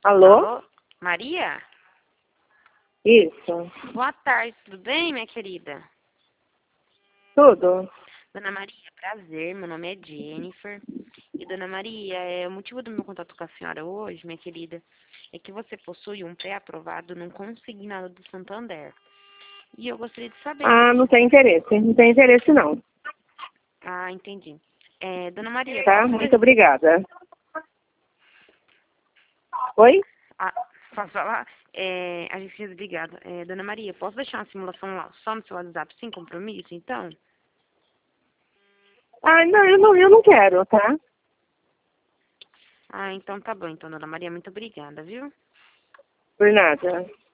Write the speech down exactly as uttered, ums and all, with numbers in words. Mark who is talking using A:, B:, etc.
A: Alô?
B: Alô? Maria?
A: Isso.
B: Boa tarde, tudo bem, minha querida?
A: Tudo?
B: Dona Maria, prazer, meu nome é Jennifer. E, Dona Maria, é, o motivo do meu contato com a senhora hoje, minha querida, é que você possui um pré-aprovado num consignado do Santander. E eu gostaria de saber...
A: Ah, não tem interesse. Não tem interesse, não.
B: Ah, entendi. É, Dona Maria,
A: Tá?
B: posso...
A: Muito obrigada. Oi?
B: Ah, posso falar? É, a gente tinha desligado. É, Dona Maria, posso deixar uma simulação lá só no seu WhatsApp sem compromisso, então?
A: Ah, não, eu não, eu não quero, tá?
B: Ah, então tá bom. Então, Dona Maria, muito obrigada, viu?
A: Por nada.